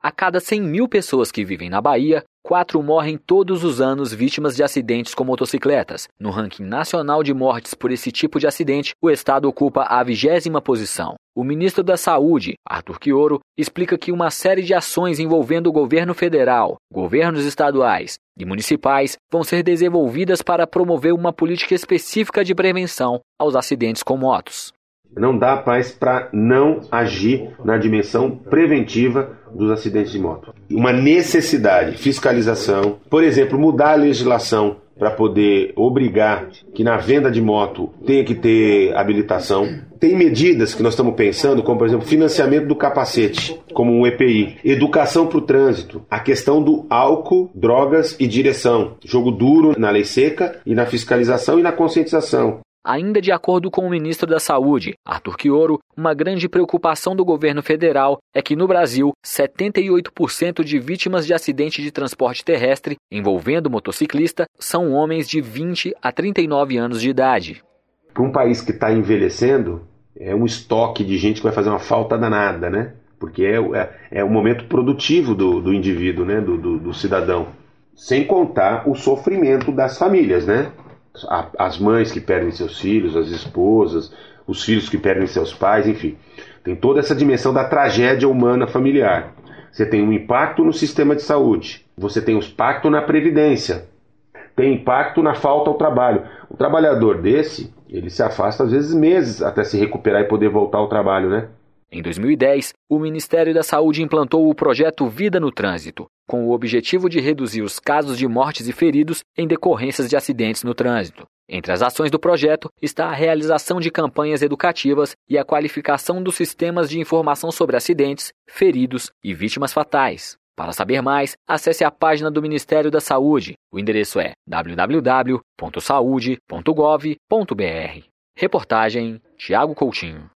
A cada 100 mil pessoas que vivem na Bahia, 4 morrem todos os anos vítimas de acidentes com motocicletas. No ranking nacional de mortes por esse tipo de acidente, o estado ocupa a 20ª posição. O ministro da Saúde, Arthur Quioro, explica que uma série de ações envolvendo o governo federal, governos estaduais e municipais vão ser desenvolvidas para promover uma política específica de prevenção aos acidentes com motos. Não dá mais para não agir na dimensão preventiva dos acidentes de moto. Uma necessidade, fiscalização, por exemplo, mudar a legislação para poder obrigar que na venda de moto tenha que ter habilitação. Tem medidas que nós estamos pensando, como por exemplo, financiamento do capacete, como um EPI, educação para o trânsito, a questão do álcool, drogas e direção, jogo duro na lei seca e na fiscalização e na conscientização. Ainda de acordo com o ministro da Saúde, Arthur Quioro, uma grande preocupação do governo federal é que no Brasil, 78% de vítimas de acidente de transporte terrestre envolvendo motociclista são homens de 20 a 39 anos de idade. Para um país que está envelhecendo, é um estoque de gente que vai fazer uma falta danada, né? Porque é o momento produtivo do indivíduo, né? Do cidadão. Sem contar o sofrimento das famílias, né? As mães que perdem seus filhos, as esposas, os filhos que perdem seus pais, enfim. Tem toda essa dimensão da tragédia humana familiar. Você tem um impacto no sistema de saúde, você tem um impacto na previdência, tem impacto na falta ao trabalho. O trabalhador desse, ele se afasta às vezes meses até se recuperar e poder voltar ao trabalho, né? Em 2010, o Ministério da Saúde implantou o projeto Vida no Trânsito, com o objetivo de reduzir os casos de mortes e feridos em decorrências de acidentes no trânsito. Entre as ações do projeto está a realização de campanhas educativas e a qualificação dos sistemas de informação sobre acidentes, feridos e vítimas fatais. Para saber mais, acesse a página do Ministério da Saúde. O endereço é www.saude.gov.br. Reportagem Tiago Coutinho.